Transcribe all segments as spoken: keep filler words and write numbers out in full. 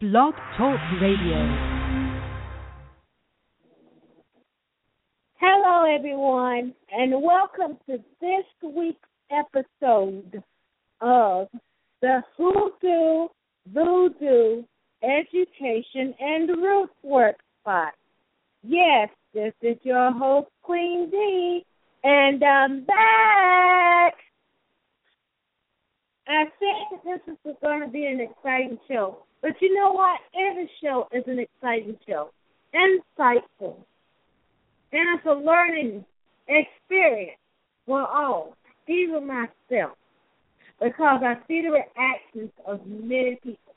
Blog Talk Radio. Hello, everyone, and welcome to this week's episode of the Hoodoo Voodoo Education and Root Work Spot. Yes, this is your host, Queen D, and I'm back. I said that this is going to be an exciting show, but you know what? Every show is an exciting show, insightful, and it's a learning experience for all, even myself, because I see the reactions of many people.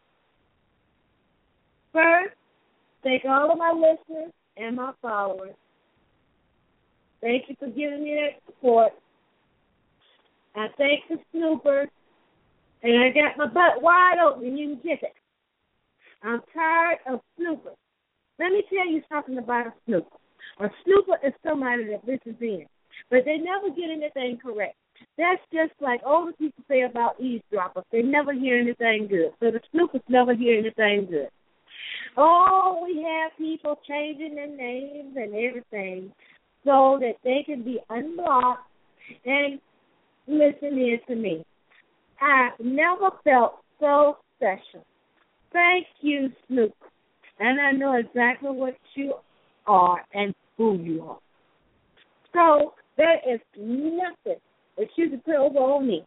First, thank all of my listeners and my followers. Thank you for giving me that support. I thank the snoopers, and I got my butt wide open. You can kiss it. I'm tired of snoopers. Let me tell you something about a snooper. A snooper is somebody that listens in, but they never get anything correct. That's just like older people say about eavesdroppers. They never hear anything good. So the snoopers never hear anything good. Oh, we have people changing their names and everything so that they can be unblocked and listen in to me. I never felt so special. Thank you, Snoop. And I know exactly what you are and who you are. So there is nothing that you can put over on me.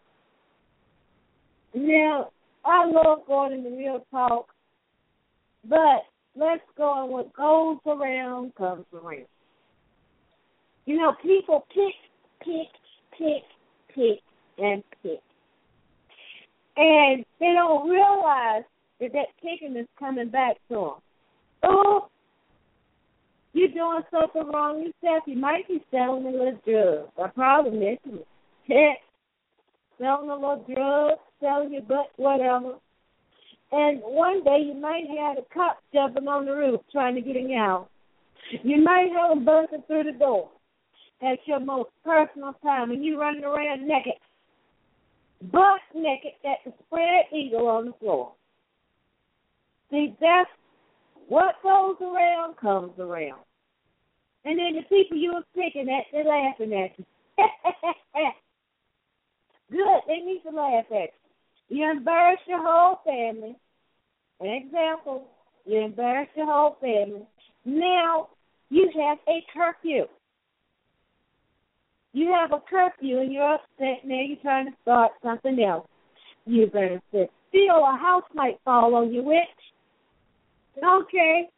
Now, I love going into real talk, but let's go on what goes around comes around. You know, people pick, pick, pick, pick, and pick. And they don't realize that that picking is coming back to them. Oh, you're doing something wrong yourself. You might be selling a little drugs. I probably mentioned it. Selling a little drugs, selling your butt, whatever. And one day you might have the cops jumping on the roof trying to get in your house. You might have them bursting through the door at your most personal time, and you running around naked, butt naked at the spread eagle on the floor. See, that's what goes around comes around. And then the people you were picking at, they're laughing at you. Good, they need to laugh at you. You embarrass your whole family. An example, you embarrass your whole family. Now you have a curfew. You have a curfew and you're upset. Now you're trying to start something else. You're going to sit still. A house might fall on you, witch. Okay.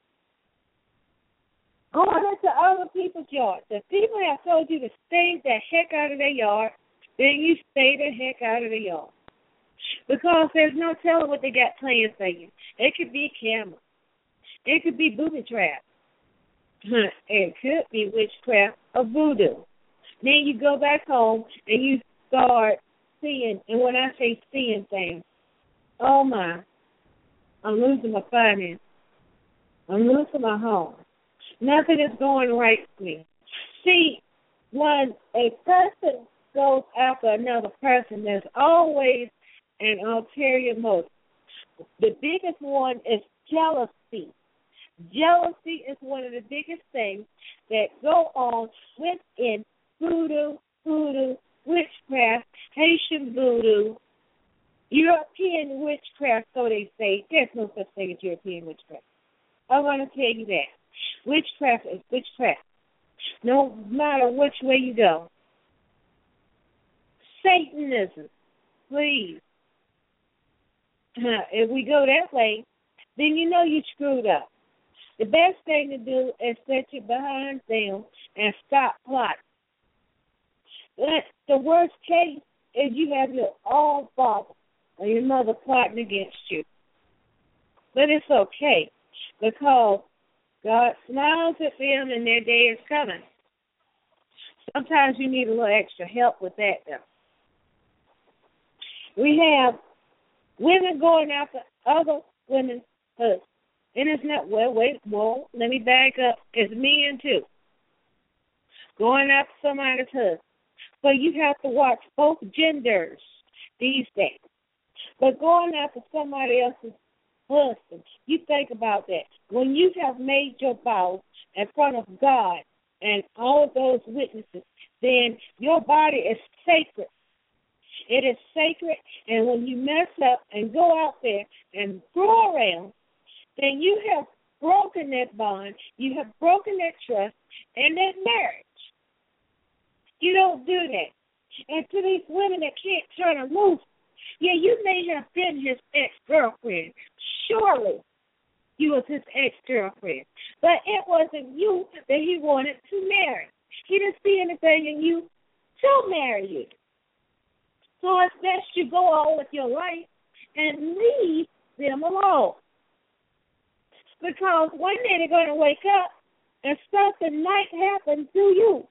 Going into other people's yards. If people have told you to stay the heck out of their yard, then you stay the heck out of the yard. Because there's no telling what they got planned for you. It could be camera. It could be booby trap. It could be witchcraft or voodoo. Then you go back home and you start seeing, and when I say seeing things, oh my, I'm losing my finance. I'm losing my home. Nothing is going right with me. See, when a person goes after another person, there's always an ulterior motive. The biggest one is jealousy. Jealousy is one of the biggest things that go on within voodoo, voodoo, witchcraft, Haitian voodoo, European witchcraft, so they say. There's no such thing as European witchcraft. I want to tell you that. Witchcraft is witchcraft, no matter which way you go. Satanism, please. If we go that way, then you know you screwed up. The best thing to do is set your behind down and stop plotting. The worst case is you have your own father or your mother plotting against you. But it's okay because God smiles at them and their day is coming. Sometimes you need a little extra help with that, though. We have women going after other women's husbands. And it's not, well, wait, well, let me back up. It's men, too. Going after somebody's husband. But you have to watch both genders these days. But going after somebody else's husband. You think about that. When you have made your vow in front of God and all of those witnesses, then your body is sacred. It is sacred, and when you mess up and go out there and go around, then you have broken that bond, you have broken that trust, and that marriage. You don't do that. And to these women that can't turn them loose, yeah, you may have been his ex-girlfriend. Surely you was his ex-girlfriend. But it wasn't you that he wanted to marry. He didn't see anything in you to marry you. So it's best you go on with your life and leave them alone. Because one day they're going to wake up and something might happen to you.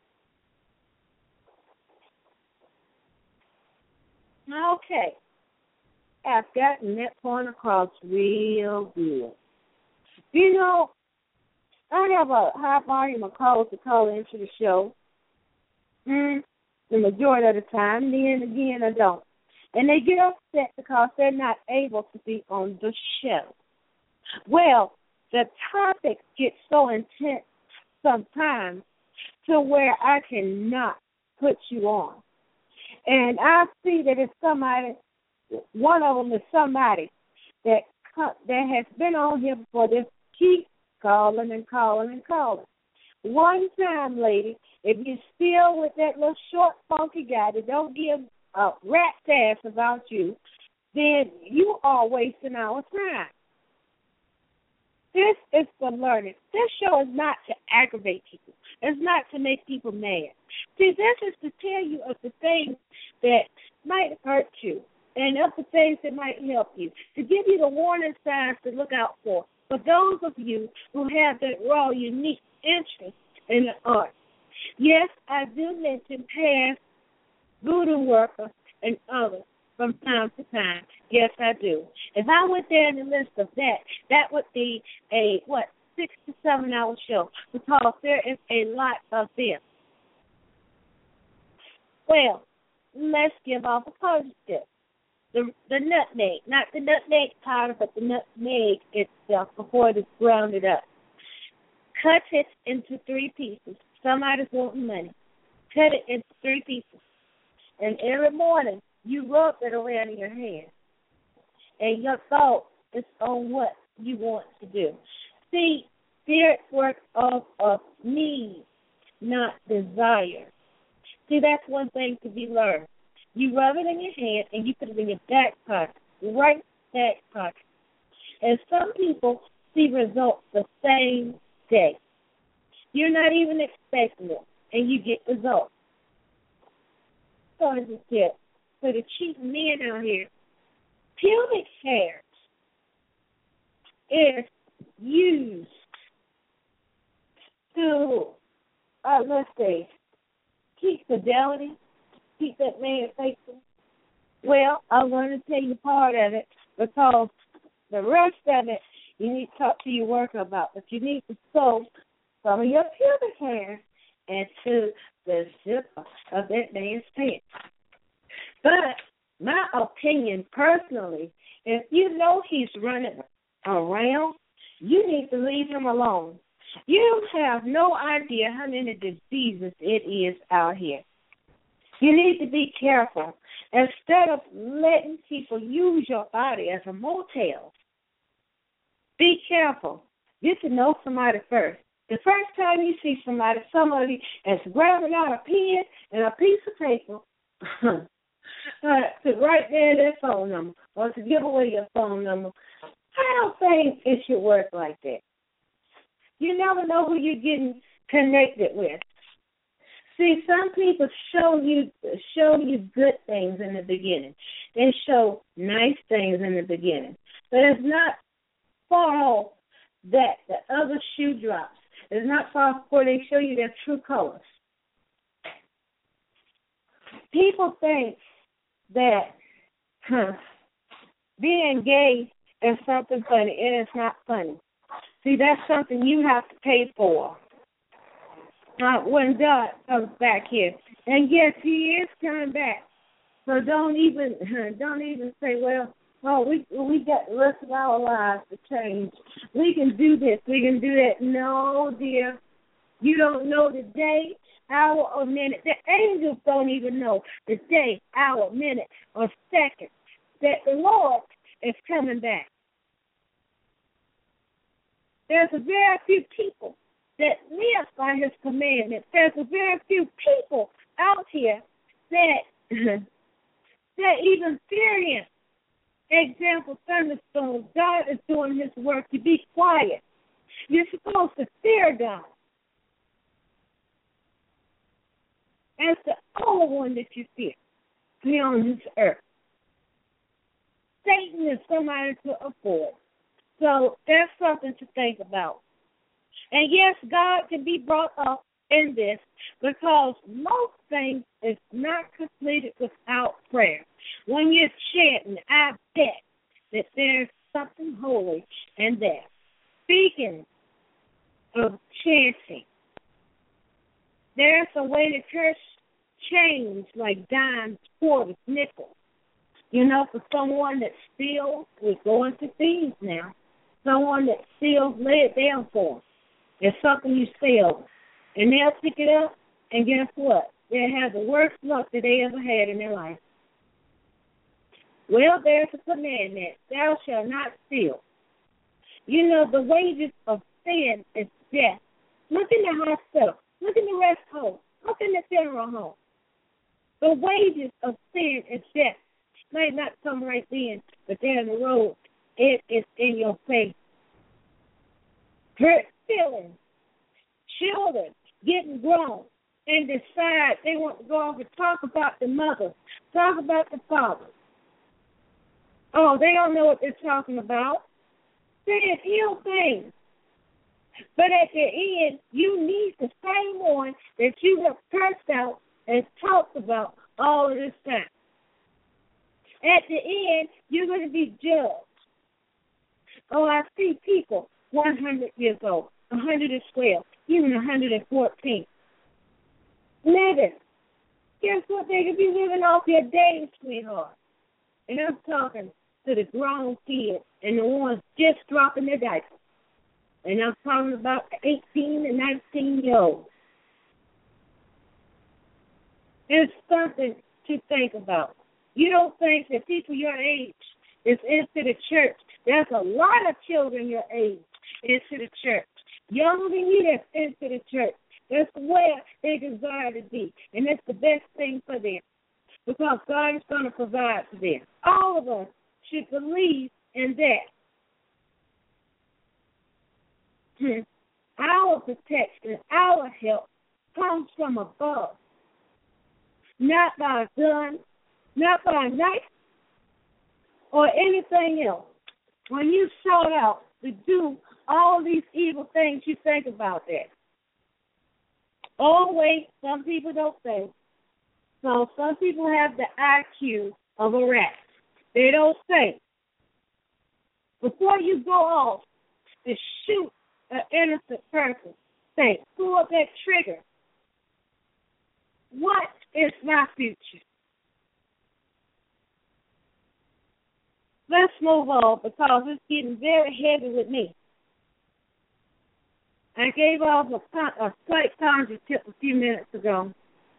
Okay. I've gotten that point across real good. You know, I have a high volume of calls to call into the show. Mm, the majority of the time. Then again, I don't. And they get upset because they're not able to be on the show. Well, the topic gets so intense sometimes to where I cannot put you on. And I see that it's somebody, one of them is somebody that that has been on here before. Just keep calling and calling and calling. One time, lady, if you're still with that little short, funky guy that don't give a rat's ass about you, then you are wasting our time. This is for learning. This show is not to aggravate people. It's not to make people mad. See, this is to tell you of the things that might hurt you and of the things that might help you, to give you the warning signs to look out for, for those of you who have that raw, unique interest in the arts. Yes, I do mention past voodoo workers and others from time to time. Yes, I do. If I went there in the list of that, that would be a, what, six to seven hour show, because there is a lot of them. Well, let's give off a positive. The, the nutmeg, not the nutmeg powder, but the nutmeg itself before it is grounded up. Cut it into three pieces. Somebody's wanting money. Cut it into three pieces. And every morning, you rub it around in your hand. And your thought is on what you want to do. See, spirits work off of need, not desire. See, that's one thing to be learned. You rub it in your hand and you put it in your back pocket, right back pocket. And some people see results the same day. You're not even expecting it, and you get results. So as a tip, for the cheap men out here, pubic hairs is used to, uh, let's see, keep fidelity, keep that man faithful. Well, I'm going to tell you part of it, because the rest of it you need to talk to your worker about. But you need to sew some of your pubic hair into the zipper of that man's pants. But my opinion personally, if you know he's running around, you need to leave him alone. You have no idea how many diseases it is out here. You need to be careful. Instead of letting people use your body as a motel, be careful. Get to know somebody first. The first time you see somebody, somebody is grabbing out a pen and a piece of paper uh, to write down their phone number or to give away your phone number, I don't think it should work like that. You never know who you're getting connected with. See, some people show you show you good things in the beginning. They show nice things in the beginning. But it's not far off that the other shoe drops. It's not far off before they show you their true colors. People think that huh, being gay is something funny, and it's not funny. See, that's something you have to pay for uh, when God comes back here. And yes, He is coming back. So don't even don't even say, well, Oh, we we got the rest of our lives to change. We can do this. We can do that. No, dear. You don't know the day, hour, or minute. The angels don't even know the day, hour, minute, or second that the Lord is coming back. There's a very few people that live by his commandments. There's a very few people out here that, that even fear him. Example, thunderstorms. God is doing his work. You be quiet. You're supposed to fear God. As the only one that you fear here on this earth. Satan is somebody to avoid. So that's something to think about. And yes, God can be brought up in this because most things is not completed without prayer. When you're chanting, I bet that there's something holy in there. Speaking of chanting, there's a way to curse change like dimes, quarters, nickels. You know, for someone that steals, we're going to thieves now. Someone that steals, lay it down for them. It's something you steal. And they'll pick it up, and guess what? They'll have the worst luck that they ever had in their life. Well, there's a commandment. Thou shalt not steal. You know, the wages of sin is death. Look in the hospital. Look in the rest home. Look in the funeral home. The wages of sin is death. It may not come right then, but down the road, it is in your face. Hurt feelings. Children getting grown and decide they want to go off and talk about the mother, talk about the father. Oh, they don't know what they're talking about. They just heal things. But at the end, you need the same one that you have cursed out and talked about all of this time. At the end, you're going to be judged. Oh, I see people one hundred years old, one hundred twelve, even one hundred fourteen. Living. Guess what? They could be living off their days, sweetheart. And I'm talking to the grown kids and the ones just dropping their diapers. And I'm talking about the eighteen and nineteen-year-olds. It's something to think about. You don't think that people your age is into the church. There's a lot of children your age into the church. Younger than you that's into the church. That's where they desire to be. And that's the best thing for them. Because God is going to provide for them. All of us should believe in that. Hmm. Our protection, our help comes from above. Not by a gun, not by a knife, or anything else. When you sought out to do all these evil things, you think about that. Oh, wait, some people don't think. So some people have the I Q of a rat. They don't think. Before you go off to shoot an innocent person, think, pull up that trigger. What is my future? Let's move on because it's getting very heavy with me. I gave off a, a slight conjure tip a few minutes ago.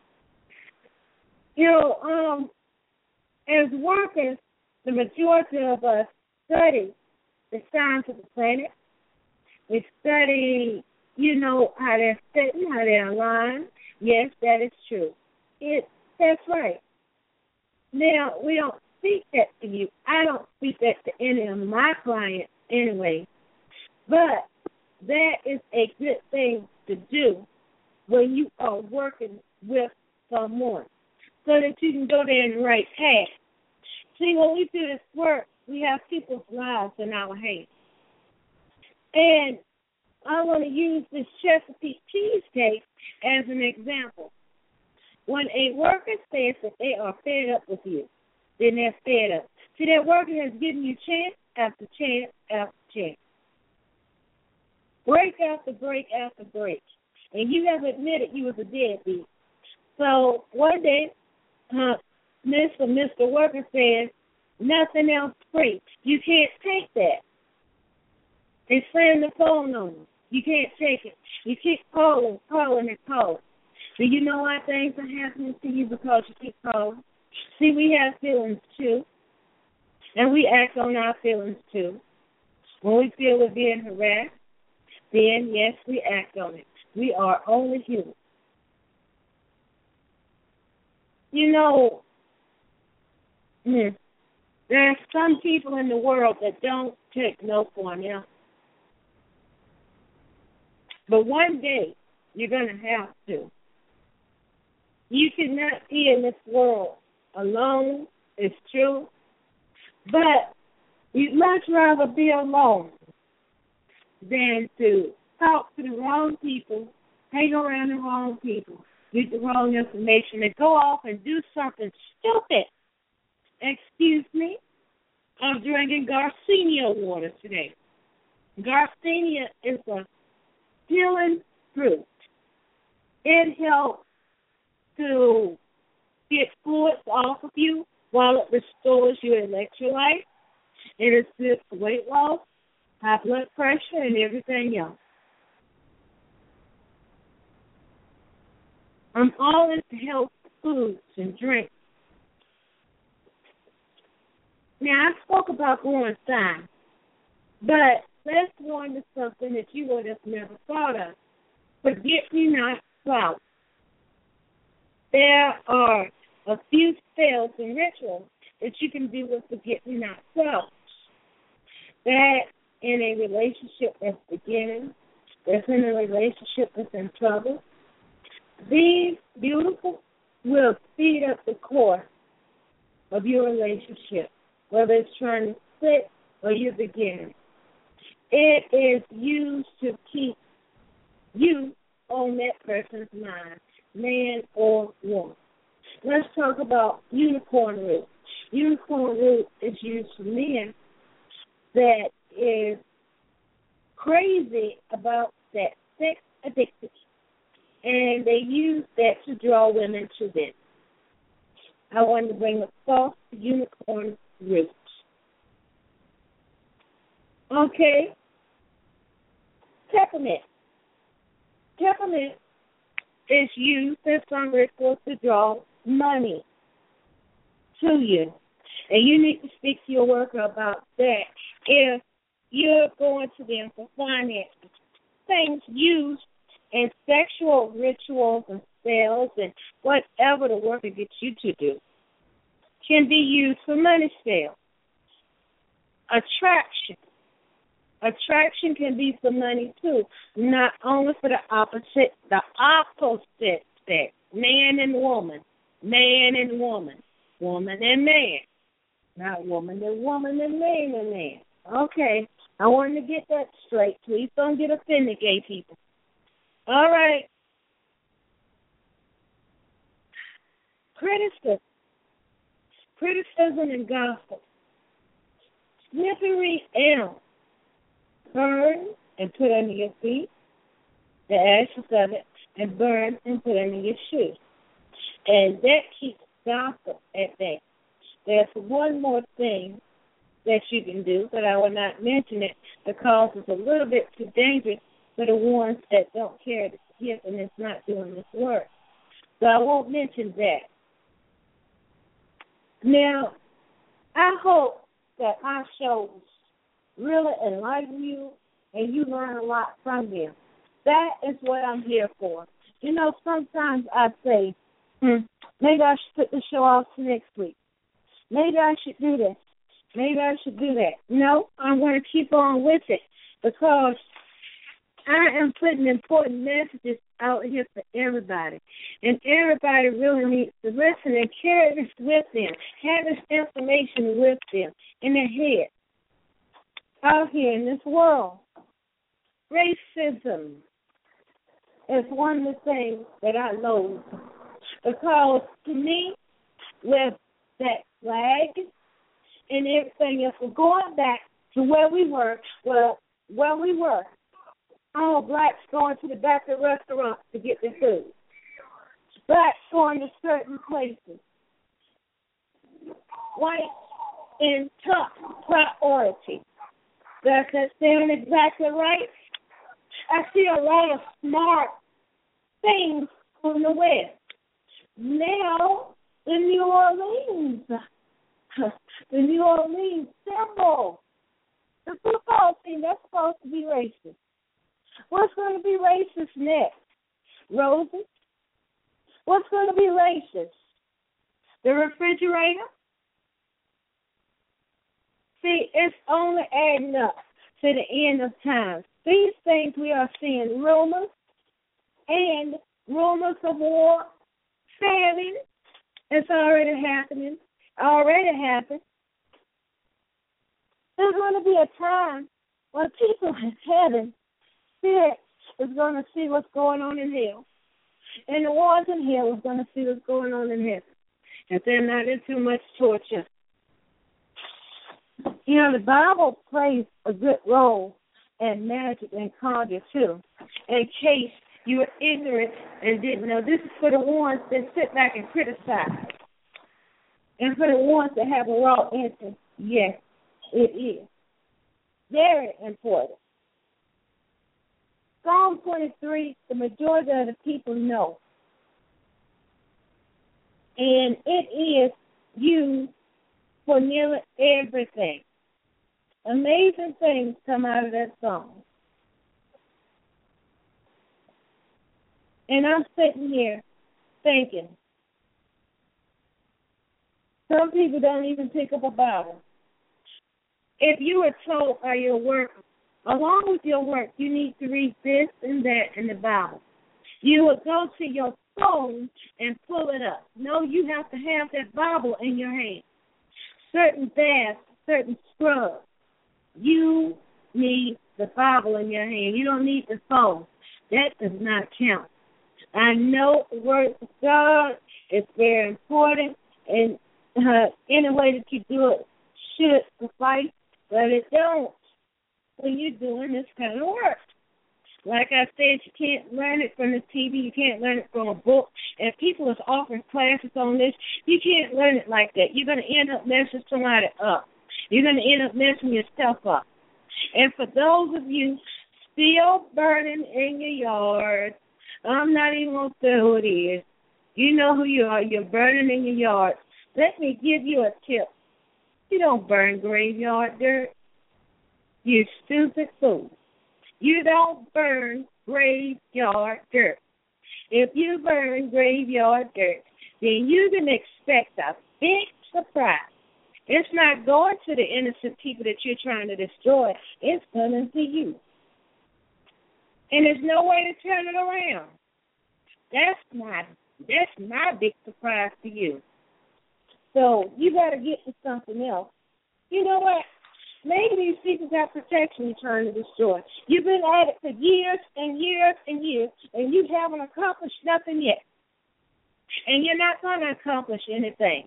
You know, um, as workers, the majority of us study the signs of the planet. We study, you know, how they're sitting, how they're aligned. Yes, that is true. It, that's right. Now, we don't speak that to you. I don't speak that to any of my clients anyway. But that is a good thing to do when you are working with someone so that you can go there in the right path. See, when we do this work, we have people's lives in our hands. And I want to use this Chesapeake cheesecake as an example. When a worker says that they are fed up with you, then they're fed up. See, that worker has given you chance after chance after chance. Break after break after break. And you have admitted you was a deadbeat. So one day, uh, Mister Mister Worker says, Nothing else free. You can't take that. They slam the phone on you. You can't take it. You keep calling, calling, and calling. Do you know why things are happening to you? Because you keep calling. See, we have feelings too. And we act on our feelings too. When we feel we're being harassed, then yes, we act on it. We are only human. You know, hmm, there are some people in the world that don't take no for an answer. But one day, you're going to have to. You cannot be in this world alone, it's true. But you'd much rather be alone than to talk to the wrong people, hang around the wrong people, get the wrong information, and go off and do something stupid. Excuse me? I'm drinking Garcinia water today. Garcinia is a healing fruit. It helps to get fluids off of you while it restores your electrolytes. It assists weight loss, high blood pressure, and everything else. I'm all into health foods and drinks. Now, I spoke about growing thyme, but let's go into something that you would have never thought of. Forget-me-not flowers. There are a few spells and rituals that you can do with forget-me-not flowers. That in a relationship that's beginning, that's in a relationship that's in trouble, these beautiful will speed up the course of your relationship, whether it's trying to split or you're beginning. It is used to keep you on that person's mind, man or woman. Let's talk about unicorn root. Unicorn root is used for men that is crazy about that sex addiction, and they use that to draw women to them. I wanted to bring a soft unicorn root. Okay. Peppermint. Peppermint is used in some rituals to draw money to you. And you need to speak to your worker about that if you're going to them for finances. Things used in sexual rituals and spells and whatever the worker gets you to do can be used for money spells. Attraction. Attraction can be for money too, not only for the opposite, the opposite sex, man and woman, man and woman, woman and man, not woman and woman and man and man. Okay, I wanted to get that straight. Please don't get offended, gay people. All right. Criticism. Criticism and gossip. Slippery elm. Burn and put under your feet, the ashes of it, and burn and put under your shoes. And that keeps gossip at bay. There's one more thing that you can do, but I will not mention it because it's a little bit too dangerous for the ones that don't carry the gift and it's not doing this work. So I won't mention that. Now, I hope that our shows really enlighten you and you learn a lot from them. That is what I'm here for. You know, sometimes I say, hmm, maybe I should put the show off to next week. Maybe I should do this. Maybe I should do that. No, I'm going to keep on with it because I am putting important messages out here for everybody. And everybody really needs to listen and carry this with them, have this information with them in their head. Out here in this world, racism is one of the things that I loathe because to me, with that flag and everything else, we're going back to where we were, well, where we were. All blacks going to the back of restaurants to get their food. Blacks going to certain places. White in top priority. Does that sound exactly right? I see a lot of smart things on the web. Now, the New Orleans, the New Orleans symbol, the football team, that's supposed to be racist. What's going to be racist next? Roses? What's going to be racist? The refrigerator? See, it's only adding up to the end of time. These things we are seeing rumors and rumors of war, famine. It's already happening. Already happened. There's going to be a time when people in heaven, spirit, is going to see what's going on in hell. And the ones in hell is going to see what's going on in heaven. If they're not in too much torture. You know, the Bible plays a good role in magic and conjure, too, in case you were ignorant and didn't know. This is for the ones that sit back and criticize. And for the ones that have a raw answer, yes, it is. Very important. Psalm twenty-three, the majority of the people know. And it is used for nearly everything. Amazing things come out of that song. And I'm sitting here thinking, some people don't even pick up a Bible. If you were told by your work, along with your work, you need to read this and that in the Bible, you would go to your phone and pull it up. No, you have to have that Bible in your hand. Certain baths, certain scrubs. You need the Bible in your hand. You don't need the phone. That does not count. I know the Word of God is very important, and uh, any way that you do it should suffice, but it don't when you're doing this kind of work. Like I said, you can't learn it from the T V. You can't learn it from a book. If people is offering classes on this, you can't learn it like that. You're going to end up messing somebody up. You're going to end up messing yourself up. And for those of you still burning in your yard, I'm not even going to say who it is. You know who you are. You're burning in your yard. Let me give you a tip. You don't burn graveyard dirt. You stupid fool. You don't burn graveyard dirt. If you burn graveyard dirt, then you can expect a big surprise. It's not going to the innocent people that you're trying to destroy. It's coming to you. And there's no way to turn it around. That's not, that's not a big surprise to you. So you got to get to something else. You know what? Maybe these people got protection you're trying to destroy. You've been at it for years and years and years, and you haven't accomplished nothing yet. And you're not going to accomplish anything.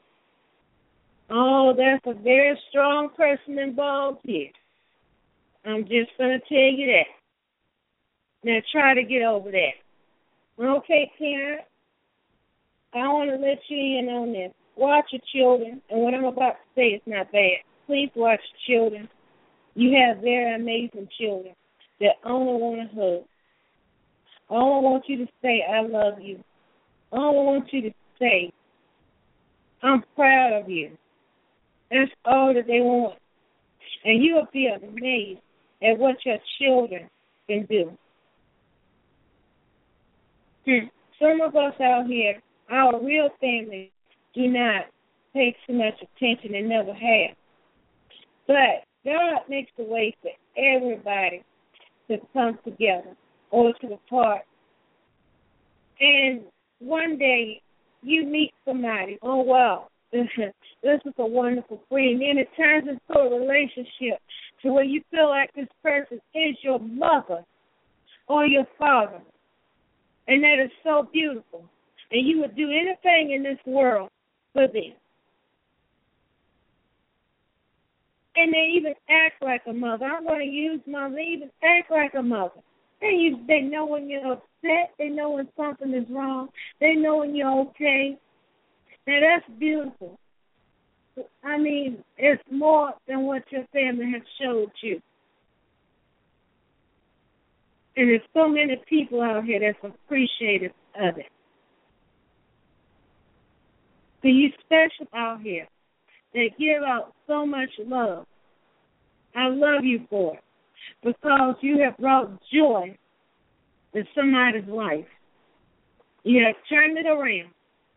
Oh, there's a very strong person involved here. I'm just going to tell you that. Now try to get over that. Okay, Karen, I want to let you in on this. Watch your children, and what I'm about to say is not bad. Please watch children. You have very amazing children that only want a hug. I only want you to say, I love you. I only want you to say, I'm proud of you. That's all that they want. And you will be amazed at what your children can do. Hmm. Some of us out here, our real family, do not pay too much attention and never have. But God makes a way for everybody to come together or to depart. And one day you meet somebody, oh, wow, this is a wonderful friend. And it turns into a relationship to where you feel like this person is your mother or your father. And that is so beautiful. And you would do anything in this world for them. And they even act like a mother. I'm going to use mother. They even act like a mother. They, use, they know when you're upset. They know when something is wrong. They know when you're okay. Now, that's beautiful. I mean, it's more than what your family has showed you. And there's so many people out here that's appreciative of it. So you special out here that give out so much love. I love you for it because you have brought joy to somebody's life. You have turned it around.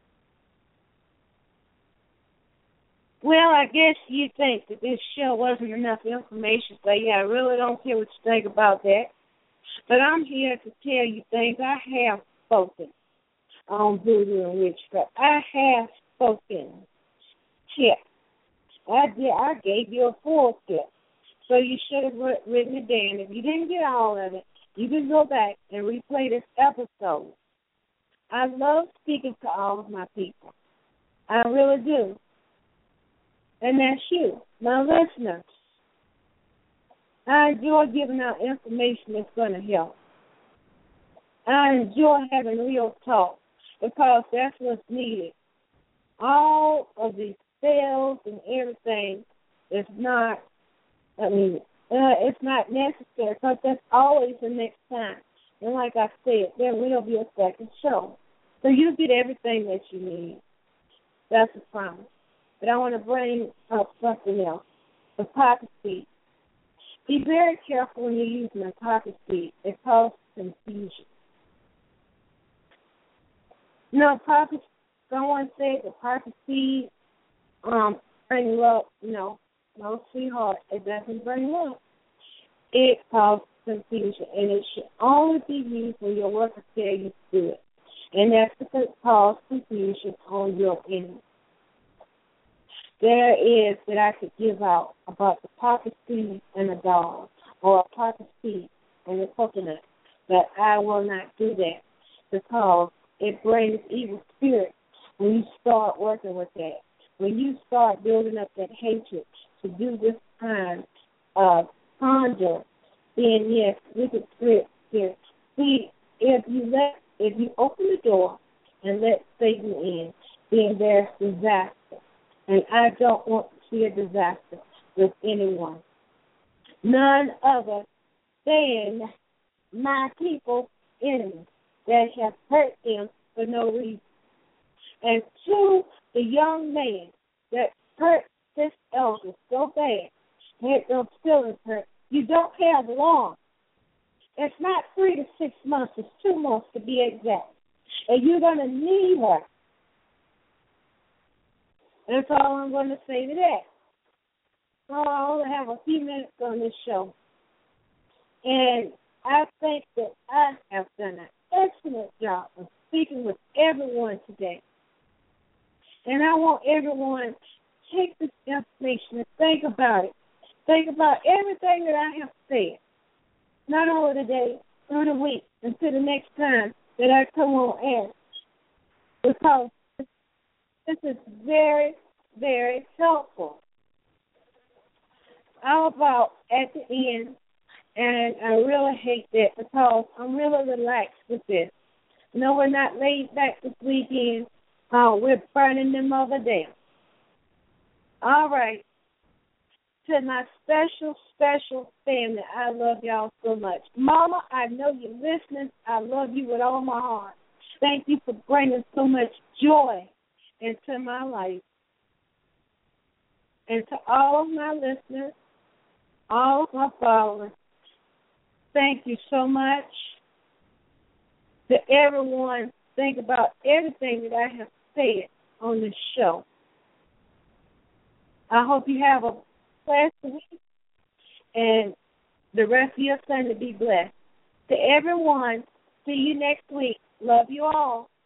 Well, I guess you think that this show wasn't enough information, so yeah, I really don't care what you think about that. But I'm here to tell you things I have spoken on voodoo and witchcraft. I have spoken. Tip. I did. I gave you a full tip. So you should have written it down. If you didn't get all of it, you can go back and replay this episode. I love speaking to all of my people. I really do. And that's you, my listeners. I enjoy giving out information that's going to help. I enjoy having real talk because that's what's needed. All of these spells and everything is not, I mean, uh, it's not necessary because that's always the next time. And like I said, there will be a second show. So you get everything that you need. That's a promise. But I want to bring up something else. The poppy seed. Be very careful when you're using a poppy seed. It causes confusion. You know, poppy, someone said the poppy seed um, bring love. No, no, sweetheart, it doesn't bring love. It causes confusion, and it should only be used when your workers tell you to do it. And that's because it causes confusion on your end. There is that I could give out about the poppy seed and the dog, or a poppy seed and the coconut, but I will not do that because it brings evil spirits when you start working with that. When you start building up that hatred to do this kind of conjure, then yes, wicked spirits here. See, if you let, if you open the door and let Satan in, then there's disaster. And I don't want to see a disaster with anyone. None other than my people, enemies, that have hurt them for no reason. And to the young man that hurt this elder so bad, had those feelings hurt, you don't have long. It's not three to six months, it's two months to be exact. And you're going to need her. That's all I'm going to say to that. Oh, I only have a few minutes on this show. And I think that I have done an excellent job of speaking with everyone today. And I want everyone to take this information and think about it. Think about everything that I have said. Not only today, through the week, until the next time that I come on air. Because this is very, very helpful. How about at the end, and I really hate that because I'm really relaxed with this. No, we're not laid back this weekend. Uh, we're burning them over down. All right. To my special, special family, I love y'all so much. Mama, I know you're listening. I love you with all my heart. Thank you for bringing so much joy into my life. And to all of my listeners, all of my followers, thank you so much. To everyone, think about everything that I have said on this show. I hope you have a blessed week and the rest of your Sunday be blessed. To everyone, see you next week. Love you all.